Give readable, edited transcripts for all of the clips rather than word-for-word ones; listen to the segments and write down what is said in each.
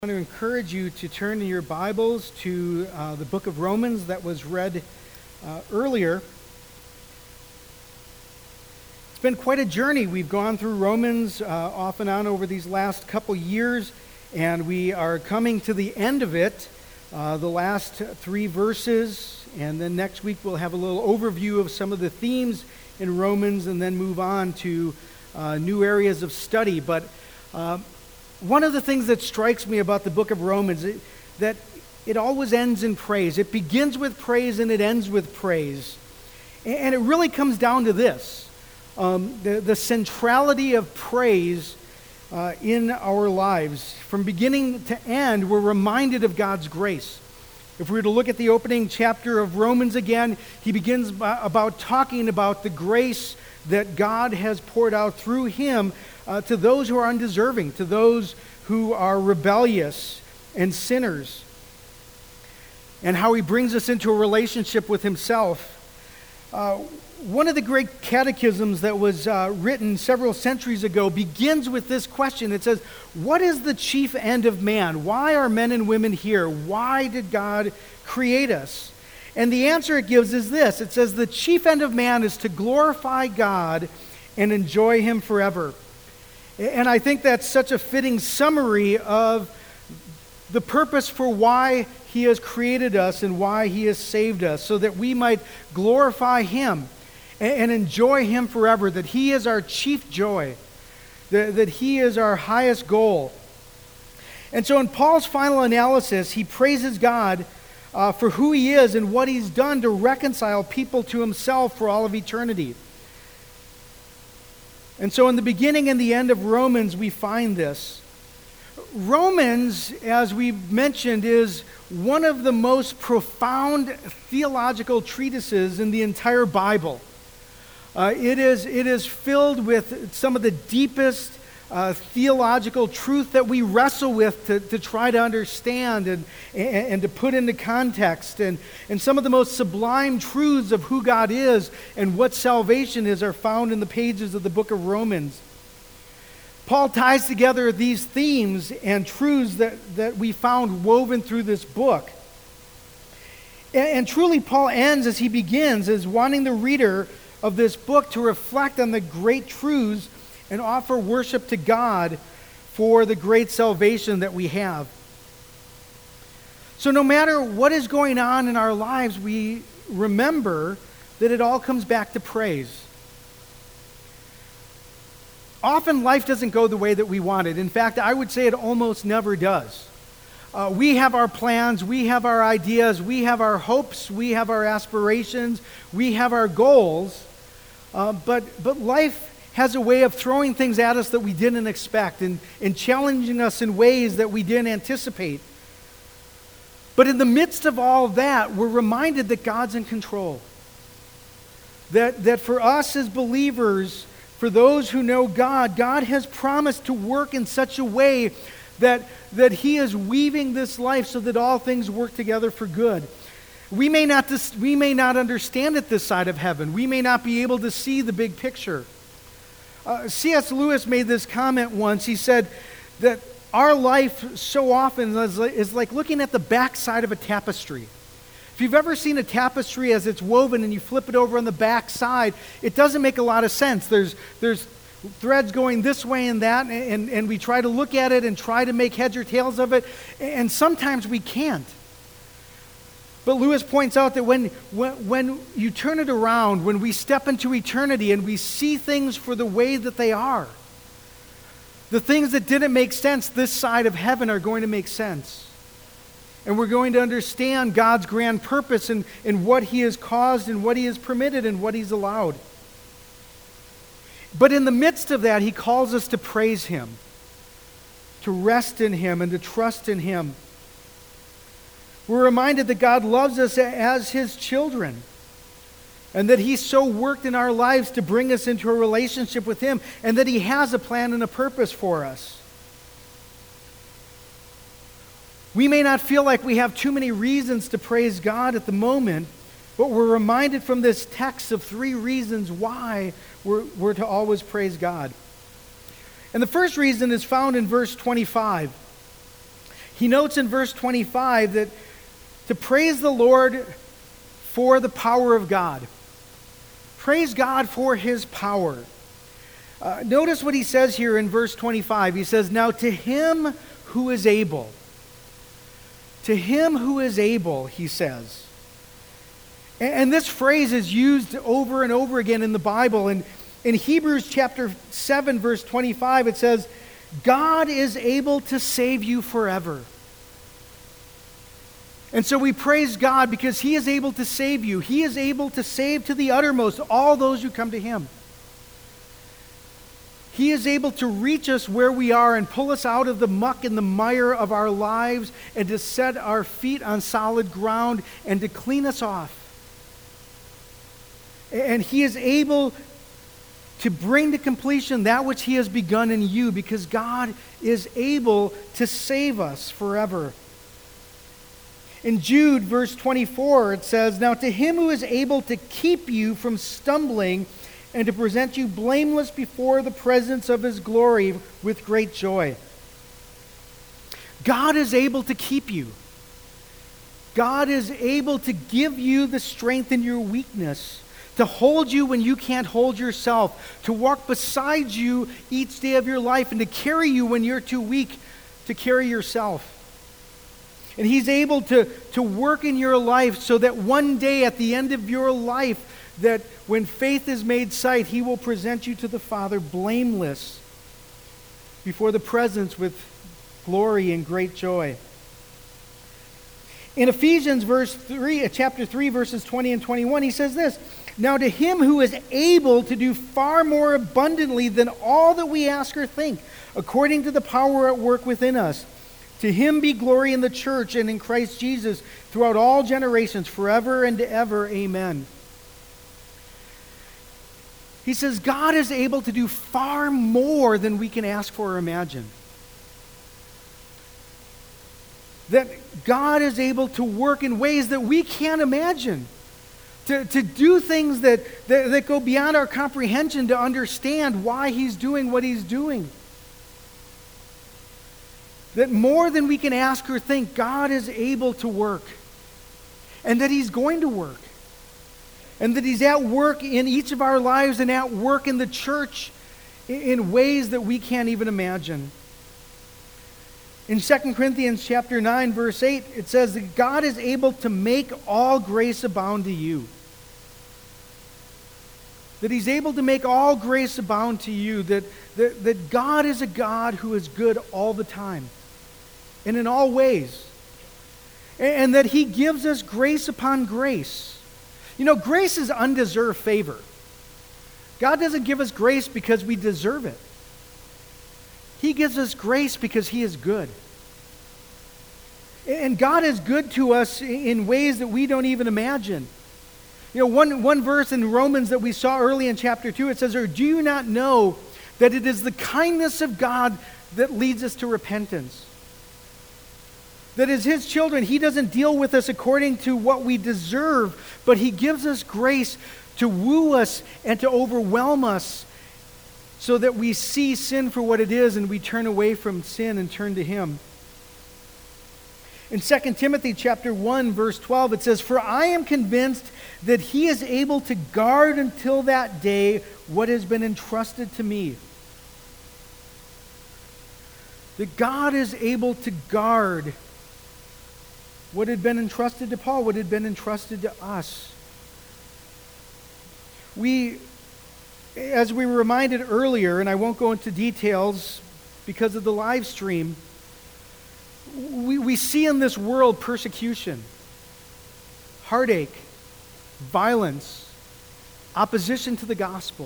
I want to encourage you to turn in your Bibles to the book of Romans that was read earlier. It's been quite a journey. We've gone through Romans off and on over these last couple years, and we are coming to the end of it, the last three verses, and then next week we'll have a little overview of some of the themes in Romans and then move on to new areas of study. But one of the things that strikes me about the book of Romans is that it always ends in praise. It begins with praise and it ends with praise. And it really comes down to this, the centrality of praise in our lives. From beginning to end, we're reminded of God's grace. If we were to look at the opening chapter of Romans again, he begins about talking about the grace that God has poured out through him to those who are undeserving, to those who are rebellious and sinners, and how he brings us into a relationship with himself. One of the great catechisms that was written several centuries ago begins with this question. It says, what is the chief end of man? Why are men and women here? Why did God create us? And the answer it gives is this. It says, the chief end of man is to glorify God and enjoy him forever. And I think that's such a fitting summary of the purpose for why he has created us and why he has saved us, so that we might glorify him and enjoy him forever, that he is our chief joy, that he is our highest goal. And so in Paul's final analysis, he praises God for who he is and what he's done to reconcile people to himself for all of eternity. And so in the beginning and the end of Romans, we find this. Romans, as we mentioned, is one of the most profound theological treatises in the entire Bible. It is filled with some of the deepest theological truth that we wrestle with to try to understand and to put into context. And some of the most sublime truths of who God is and what salvation is are found in the pages of the book of Romans. Paul ties together these themes and truths that we found woven through this book. And truly, Paul ends as he begins, as wanting the reader of this book to reflect on the great truths and offer worship to God for the great salvation that we have. So no matter what is going on in our lives, we remember that it all comes back to praise. Often life doesn't go the way that we want it. In fact, I would say it almost never does. We have our plans, we have our ideas, we have our hopes, we have our aspirations, we have our goals, but life has a way of throwing things at us that we didn't expect and challenging us in ways that we didn't anticipate. But in the midst of all that, we're reminded that God's in control. That for us as believers, for those who know God, God has promised to work in such a way that he is weaving this life so that all things work together for good. We may not understand it this side of heaven. We may not be able to see the big picture. C.S. Lewis made this comment once. He said that our life so often is like looking at the backside of a tapestry. If you've ever seen a tapestry as it's woven and you flip it over on the back side, it doesn't make a lot of sense. There's threads going this way and that, and we try to look at it and try to make heads or tails of it, and sometimes we can't. But Lewis points out that when you turn it around, when we step into eternity and we see things for the way that they are, the things that didn't make sense this side of heaven are going to make sense. And we're going to understand God's grand purpose and what he has caused and what he has permitted and what he's allowed. But in the midst of that, he calls us to praise him, to rest in him, and to trust in him. We're reminded that God loves us as his children, and that he so worked in our lives to bring us into a relationship with him, and that he has a plan and a purpose for us. We may not feel like we have too many reasons to praise God at the moment, but we're reminded from this text of 3 reasons why we're to always praise God. And the first reason is found in verse 25. He notes in verse 25 that to praise the Lord for the power of God. Praise God for his power. Notice what he says here in verse 25. He says, "Now to him who is able." To him who is able, he says. And this phrase is used over and over again in the Bible. And in Hebrews chapter 7, verse 25, it says, "God is able to save you forever." And so we praise God because he is able to save you. He is able to save to the uttermost all those who come to him. He is able to reach us where we are and pull us out of the muck and the mire of our lives and to set our feet on solid ground and to clean us off. And he is able to bring to completion that which he has begun in you, because God is able to save us forever. In Jude, verse 24, it says, "Now to him who is able to keep you from stumbling and to present you blameless before the presence of his glory with great joy." God is able to keep you. God is able to give you the strength in your weakness, to hold you when you can't hold yourself, to walk beside you each day of your life, and to carry you when you're too weak to carry yourself. And he's able to work in your life so that one day at the end of your life, that when faith is made sight, he will present you to the Father blameless before the presence with glory and great joy. In Ephesians chapter 3, verses 20 and 21, he says this, "Now to him who is able to do far more abundantly than all that we ask or think, according to the power at work within us, to him be glory in the church and in Christ Jesus throughout all generations, forever and ever. Amen." He says God is able to do far more than we can ask for or imagine. That God is able to work in ways that we can't imagine. To do things that go beyond our comprehension, to understand why he's doing what he's doing. That more than we can ask or think, God is able to work. And that he's going to work. And that he's at work in each of our lives and at work in the church in ways that we can't even imagine. In 2 Corinthians chapter 9, verse 8, it says that God is able to make all grace abound to you. That he's able to make all grace abound to you. That God is a God who is good all the time. And in all ways. And that he gives us grace upon grace. You know, grace is undeserved favor. God doesn't give us grace because we deserve it. He gives us grace because he is good. And God is good to us in ways that we don't even imagine. You know, one verse in Romans that we saw early in chapter 2, it says, "Or do you not know that it is the kindness of God that leads us to repentance?" That as his children, he doesn't deal with us according to what we deserve, but he gives us grace to woo us and to overwhelm us so that we see sin for what it is and we turn away from sin and turn to him. In 2 Timothy chapter 1, verse 12, it says, "For I am convinced that he is able to guard until that day what has been entrusted to me." That God is able to guard what had been entrusted to Paul, what had been entrusted to us. As we were reminded earlier, and I won't go into details because of the live stream, we see in this world persecution, heartache, violence, opposition to the gospel.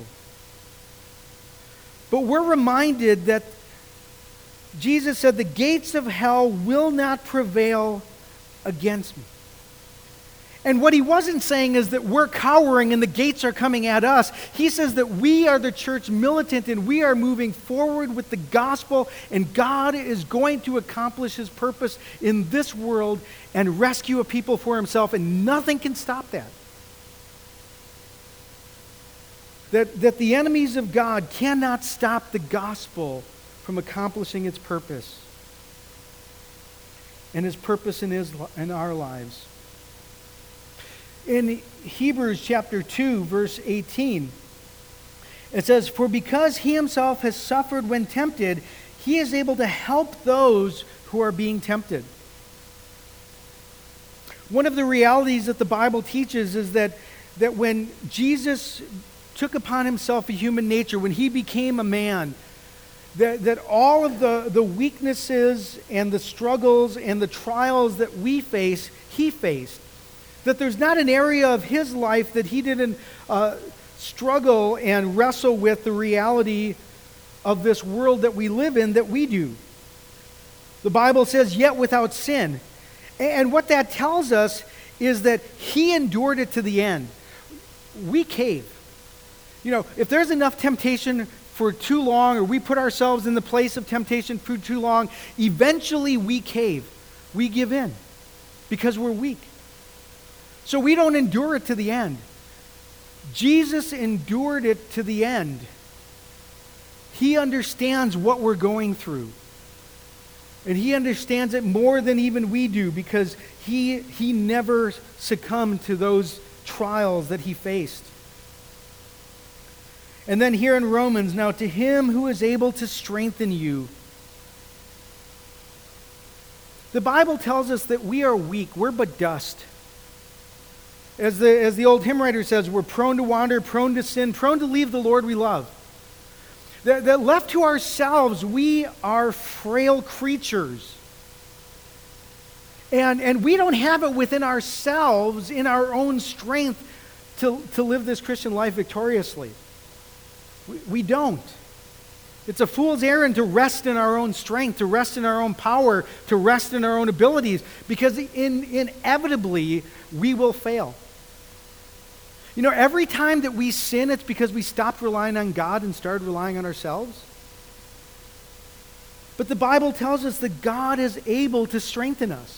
But we're reminded that Jesus said, "The gates of hell will not prevail against me." And what he wasn't saying is that we're cowering and the gates are coming at us. He says that we are the church militant and we are moving forward with the gospel, and God is going to accomplish his purpose in this world and rescue a people for himself, and nothing can stop that. That the enemies of God cannot stop the gospel from accomplishing its purpose. and his purpose in our lives. In Hebrews chapter 2, verse 18, it says, "For because he himself has suffered when tempted, he is able to help those who are being tempted." One of the realities that the Bible teaches is that when Jesus took upon himself a human nature, when he became a man, that all of the weaknesses and the struggles and the trials that we face, he faced. That there's not an area of his life that he didn't struggle and wrestle with the reality of this world that we live in that we do. The Bible says, "Yet without sin." And what that tells us is that he endured it to the end. We cave. If there's enough temptation for too long, or we put ourselves in the place of temptation for too long, eventually we cave. We give in because we're weak. So we don't endure it to the end. Jesus endured it to the end. He understands what we're going through. And he understands it more than even we do, because he never succumbed to those trials that he faced. And then here in Romans, "Now to him who is able to strengthen you." The Bible tells us that we are weak. We're but dust. As the old hymn writer says, we're prone to wander, prone to sin, prone to leave the Lord we love. That left to ourselves, we are frail creatures. And we don't have it within ourselves, in our own strength, to live this Christian life victoriously. We don't. It's a fool's errand to rest in our own strength, to rest in our own power, to rest in our own abilities, because inevitably we will fail. Every time that we sin, it's because we stopped relying on God and started relying on ourselves. But the Bible tells us that God is able to strengthen us.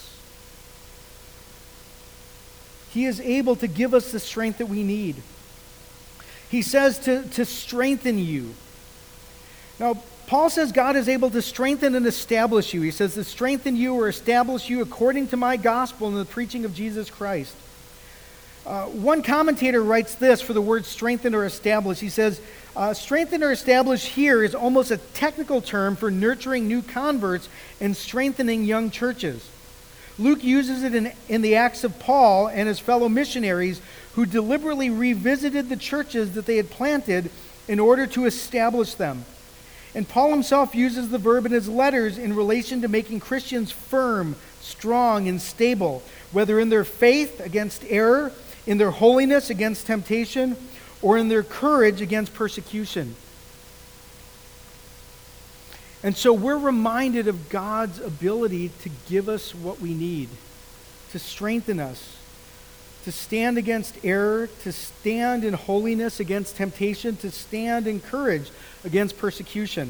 He is able to give us the strength that we need. He says to strengthen you. Now, Paul says God is able to strengthen and establish you. He says to strengthen you or establish you according to my gospel and the preaching of Jesus Christ. One commentator writes this for the word strengthen or establish. He says, strengthen or establish here is almost a technical term for nurturing new converts and strengthening young churches. Luke uses it in the Acts of Paul and his fellow missionaries who deliberately revisited the churches that they had planted in order to establish them. And Paul himself uses the verb in his letters in relation to making Christians firm, strong, and stable, whether in their faith against error, in their holiness against temptation, or in their courage against persecution. And so we're reminded of God's ability to give us what we need, to strengthen us, to stand against error, to stand in holiness against temptation, to stand in courage against persecution.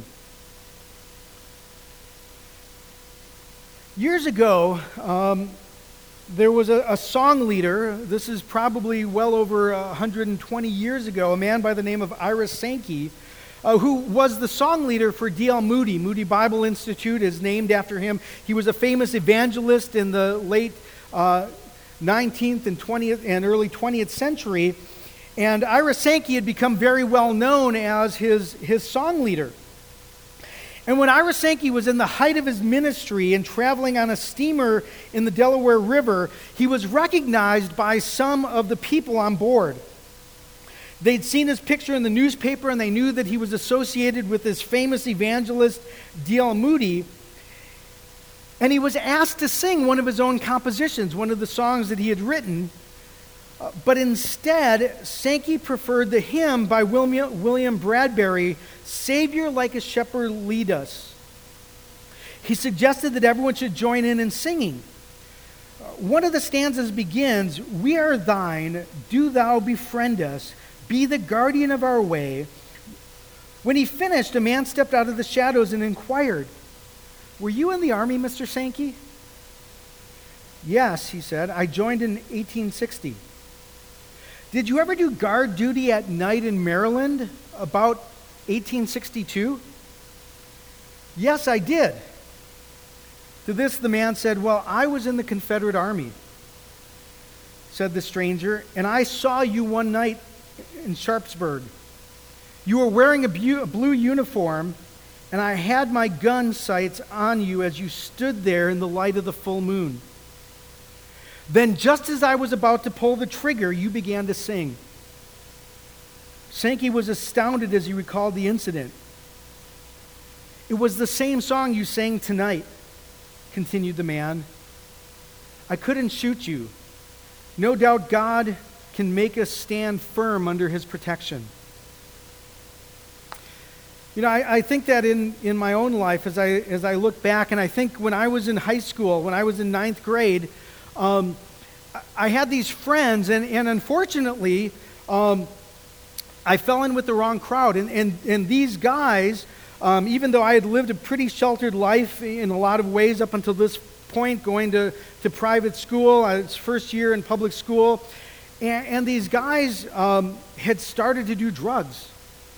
Years ago, there was a song leader. This is probably well over 120 years ago, a man by the name of Ira Sankey, who was the song leader for D.L. Moody. Moody Bible Institute is named after him. He was a famous evangelist in the late 19th and 20th and early 20th century. And Ira Sankey had become very well known as his song leader. And when Ira Sankey was in the height of his ministry and traveling on a steamer in the Delaware River, he was recognized by some of the people on board. They'd seen his picture in the newspaper and they knew that he was associated with this famous evangelist, D.L. Moody. And he was asked to sing one of his own compositions, one of the songs that he had written. But instead, Sankey preferred the hymn by William Bradbury, "Savior Like a Shepherd Lead Us." He suggested that everyone should join in singing. One of the stanzas begins, "We are thine, do thou befriend us, be the guardian of our way." When he finished, a man stepped out of the shadows and inquired, "Were you in the army, Mr. Sankey?" "Yes," he said, "I joined in 1860. "Did you ever do guard duty at night in Maryland about 1862? "Yes, I did." To this the man said, "Well, I was in the Confederate Army," said the stranger, "and I saw you one night in Sharpsburg. You were wearing a blue uniform, and I had my gun sights on you as you stood there in the light of the full moon. Then just as I was about to pull the trigger, you began to sing." Sankey was astounded as he recalled the incident. "It was the same song you sang tonight," continued the man. "I couldn't shoot you. No doubt God can make us stand firm under his protection." You know, I think that in my own life as I look back, and I think when I was in high school, when I was in ninth grade, I had these friends, and unfortunately, I fell in with the wrong crowd. And these guys, even though I had lived a pretty sheltered life in a lot of ways up until this point, going to private school, it's first year in public school, and these guys had started to do drugs.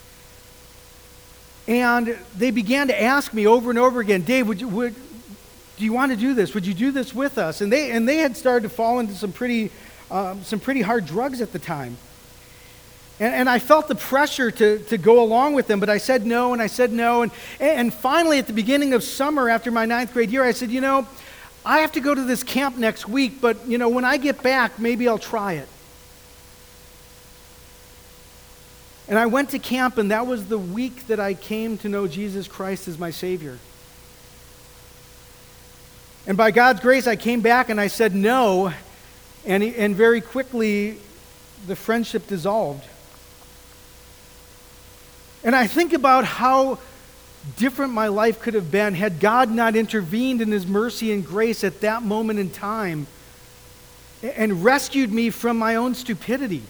And they began to ask me over and over again, "Dave, do you want to do this? Would you do this with us?" And they had started to fall into some pretty hard drugs at the time. And I felt the pressure to go along with them, but I said no, and I said no. And finally, at the beginning of summer, after my ninth grade year, I said, I have to go to this camp next week, but, when I get back, maybe I'll try it. And I went to camp, and that was the week that I came to know Jesus Christ as my Savior. And by God's grace, I came back and I said no, and very quickly, the friendship dissolved. And I think about how different my life could have been had God not intervened in his mercy and grace at that moment in time and rescued me from my own stupidity.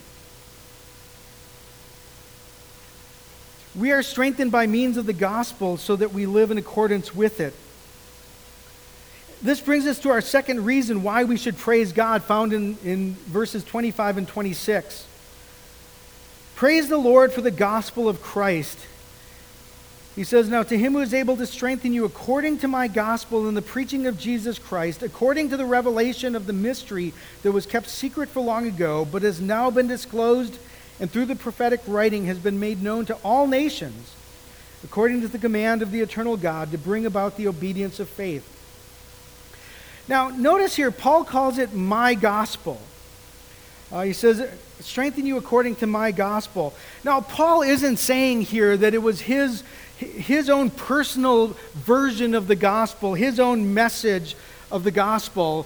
We are strengthened by means of the gospel so that we live in accordance with it. This brings us to our second reason why we should praise God, found in verses 25 and 26. Praise the Lord for the gospel of Christ. He says, "Now to him who is able to strengthen you according to my gospel and the preaching of Jesus Christ, according to the revelation of the mystery that was kept secret for long ago, but has now been disclosed and through the prophetic writing has been made known to all nations, according to the command of the eternal God, to bring about the obedience of faith." Now, notice here, Paul calls it my gospel. He says, "Strengthen you according to my gospel." Now, Paul isn't saying here that it was his own personal version of the gospel, his own message of the gospel.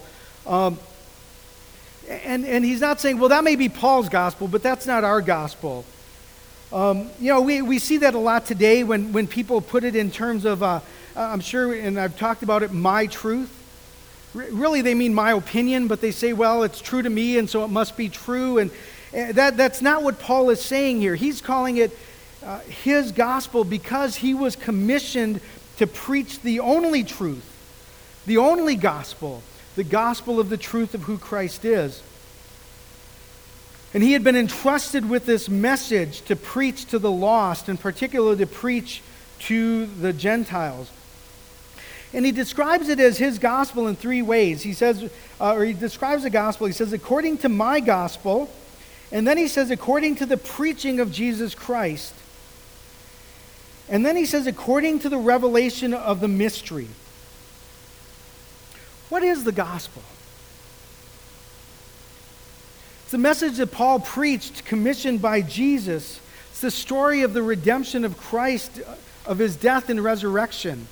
And he's not saying, well, that may be Paul's gospel, but that's not our gospel. We see that a lot today when people put it in terms of, I'm sure, and I've talked about it, my truth. Really, they mean my opinion, but they say, well, it's true to me, and so it must be true. And that's not what Paul is saying here. He's calling it his gospel because he was commissioned to preach the only truth, the only gospel, the gospel of the truth of who Christ is. And he had been entrusted with this message to preach to the lost, in particular to preach to the Gentiles. And he describes it as his gospel in three ways. He says, he describes the gospel, he says, according to my gospel, and then he says, according to the preaching of Jesus Christ. And then he says, according to the revelation of the mystery. What is the gospel? It's the message that Paul preached, commissioned by Jesus. It's the story of the redemption of Christ, of his death and resurrection.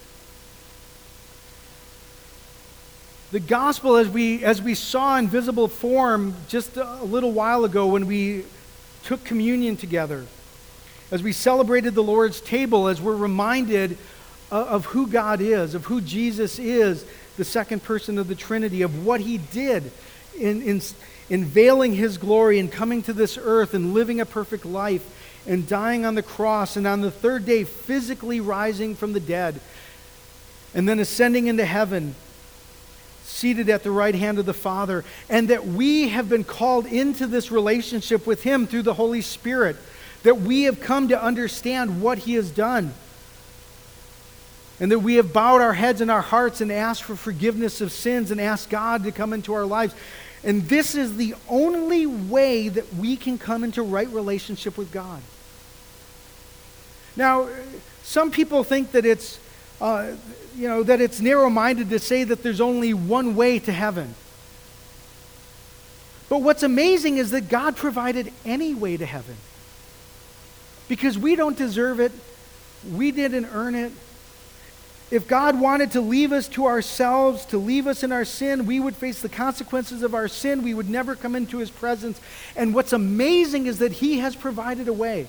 The gospel, as we saw in visible form just a little while ago when we took communion together, as we celebrated the Lord's table, as we're reminded of who God is, of who Jesus is, the second person of the Trinity, of what he did in veiling his glory and coming to this earth and living a perfect life and dying on the cross and on the third day physically rising from the dead and then ascending into heaven, seated at the right hand of the Father, and that we have been called into this relationship with him through the Holy Spirit, that we have come to understand what he has done. and that we have bowed our heads and our hearts and asked for forgiveness of sins and asked God to come into our lives. And this is the only way that we can come into right relationship with God. Now, some people think that it's narrow-minded to say that there's only one way to heaven. But what's amazing is that God provided any way to heaven. Because we don't deserve it. We didn't earn it. If God wanted to leave us to ourselves, to leave us in our sin, we would face the consequences of our sin. We would never come into his presence. And what's amazing is that he has provided a way.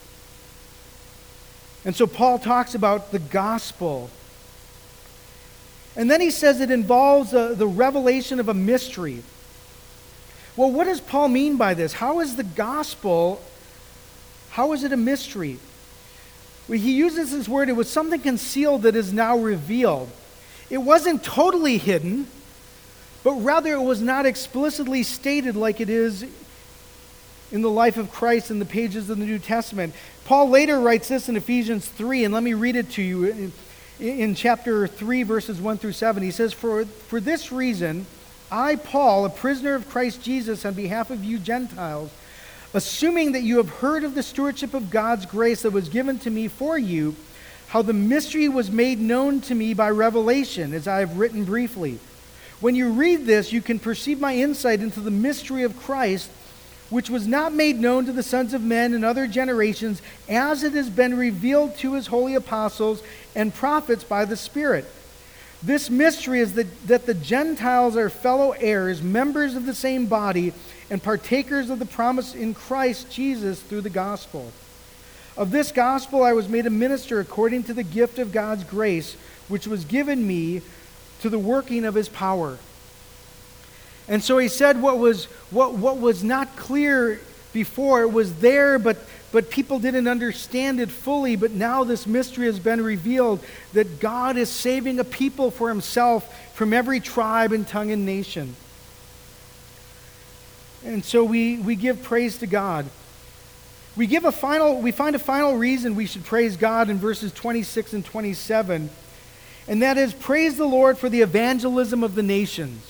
And so Paul talks about the gospel. And then he says it involves the revelation of a mystery. Well, what does Paul mean by this? How is the gospel, how is it a mystery? Well, he uses this word, it was something concealed that is now revealed. It wasn't totally hidden, but rather it was not explicitly stated like it is in the life of Christ in the pages of the New Testament. Paul later writes this in Ephesians 3, and let me read it to you. In chapter 3, verses 1 through 7, he says, For this reason, I, Paul, a prisoner of Christ Jesus, on behalf of you Gentiles, assuming that you have heard of the stewardship of God's grace that was given to me for you, how the mystery was made known to me by revelation, as I have written briefly. When you read this, you can perceive my insight into the mystery of Christ, which was not made known to the sons of men in other generations, as it has been revealed to his holy apostles and prophets by the Spirit. This mystery is that the Gentiles are fellow heirs, members of the same body, and partakers of the promise in Christ Jesus through the gospel. Of this gospel I was made a minister according to the gift of God's grace, which was given me to the working of his power. And so he said what was not clear before, it was there, but people didn't understand it fully. But now this mystery has been revealed, that God is saving a people for himself from every tribe and tongue and nation. And so we give praise to God. We find a final reason we should praise God in verses 26 and 27, and that is, praise the Lord for the evangelism of the nations.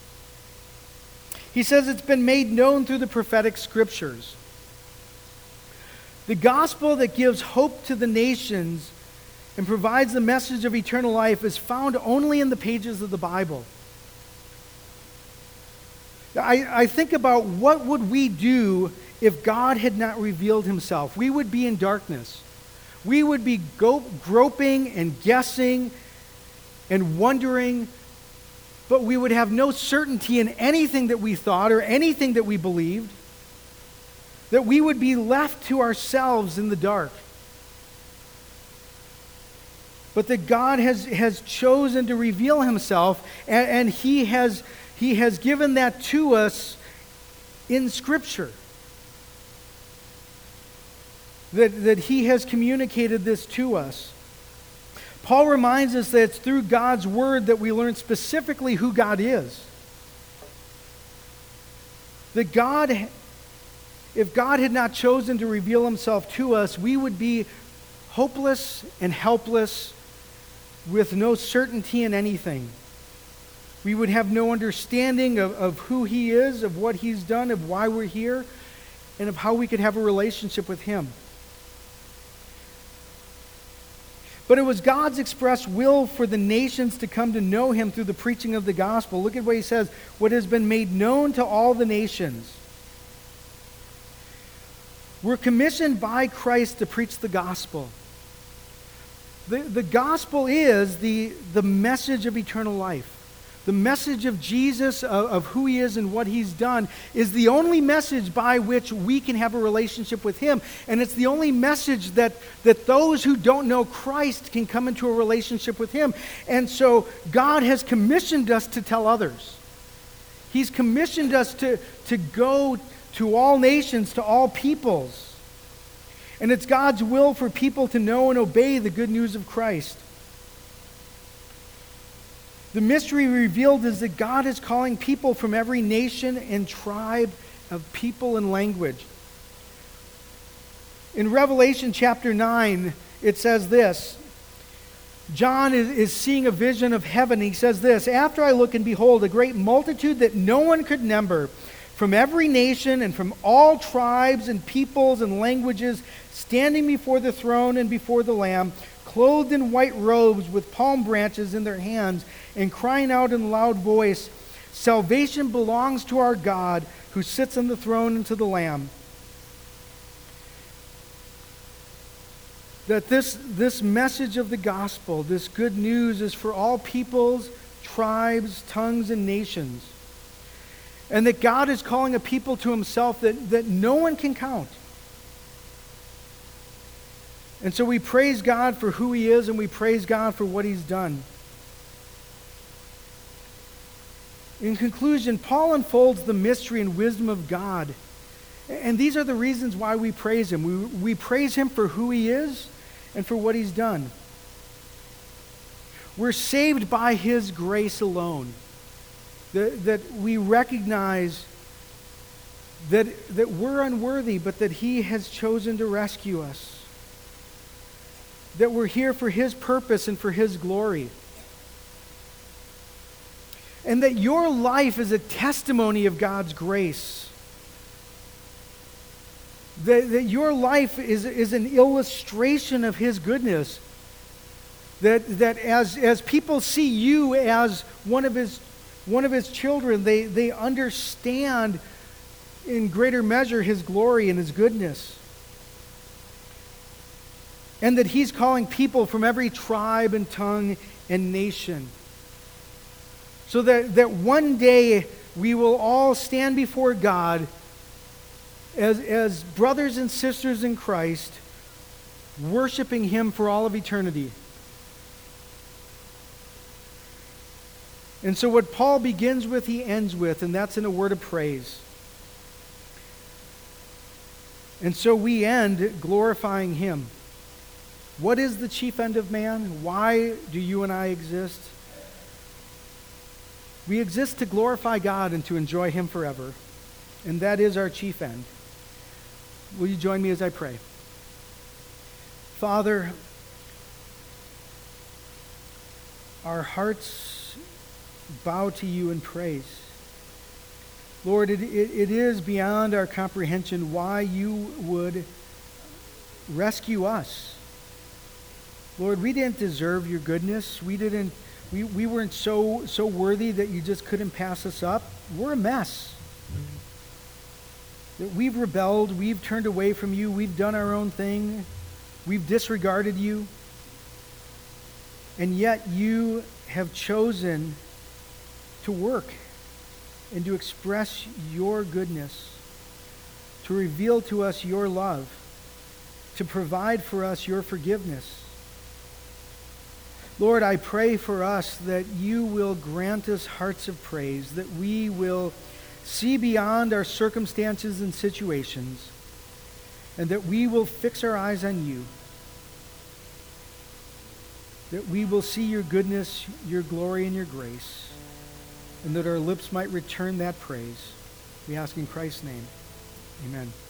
He says it's been made known through the prophetic scriptures. The gospel that gives hope to the nations and provides the message of eternal life is found only in the pages of the Bible. I think about what would we do if God had not revealed himself. We would be in darkness. We would be groping and guessing and wondering, but we would have no certainty in anything that we thought or anything that we believed, that we would be left to ourselves in the dark. But that God has chosen to reveal himself, and he has given that to us in Scripture. That he has communicated this to us. Paul reminds us that it's through God's word that we learn specifically who God is. That if God had not chosen to reveal himself to us, we would be hopeless and helpless with no certainty in anything. We would have no understanding of who he is, of what he's done, of why we're here, and of how we could have a relationship with him. But it was God's express will for the nations to come to know him through the preaching of the gospel. Look at what he says, what has been made known to all the nations. We're commissioned by Christ to preach the gospel. The gospel is the message of eternal life. The message of Jesus, of who he is and what he's done, is the only message by which we can have a relationship with him. And it's the only message that those who don't know Christ can come into a relationship with him. And so God has commissioned us to tell others. He's commissioned us to go to all nations, to all peoples. And it's God's will for people to know and obey the good news of Christ. The mystery revealed is that God is calling people from every nation and tribe of people and language. In Revelation chapter 9, it says this, John is seeing a vision of heaven. He says this, "After I look and behold a great multitude that no one could number, from every nation and from all tribes and peoples and languages, standing before the throne and before the Lamb, clothed in white robes with palm branches in their hands, and crying out in a loud voice, 'Salvation belongs to our God who sits on the throne and to the Lamb.'" That this message of the gospel, this good news, is for all peoples, tribes, tongues, and nations. And that God is calling a people to himself that no one can count. And so we praise God for who he is, and we praise God for what he's done. In conclusion, Paul unfolds the mystery and wisdom of God. And these are the reasons why we praise him. We praise him for who he is and for what he's done. We're saved by his grace alone. That we recognize that we're unworthy, but that he has chosen to rescue us. That we're here for his purpose and for his glory. And that your life is a testimony of God's grace. That your life is an illustration of his goodness. That as people see you as one of his children, they understand in greater measure his glory and his goodness. And that he's calling people from every tribe and tongue and nation. So that one day we will all stand before God as brothers and sisters in Christ, worshiping him for all of eternity. And so what Paul begins with, he ends with, and that's in a word of praise. And so we end glorifying him. What is the chief end of man? Why do you and I exist? We exist to glorify God and to enjoy him forever. And that is our chief end. Will you join me as I pray? Father, our hearts bow to you in praise. Lord, it is beyond our comprehension why you would rescue us. Lord, we didn't deserve your goodness. We weren't so worthy that you just couldn't pass us up. We're a mess. That we've rebelled, we've turned away from you, we've done our own thing, we've disregarded you. And yet you have chosen to work and to express your goodness, to reveal to us your love, to provide for us your forgiveness. Lord, I pray for us that you will grant us hearts of praise, that we will see beyond our circumstances and situations, and that we will fix our eyes on you, that we will see your goodness, your glory, and your grace, and that our lips might return that praise. We ask in Christ's name. Amen.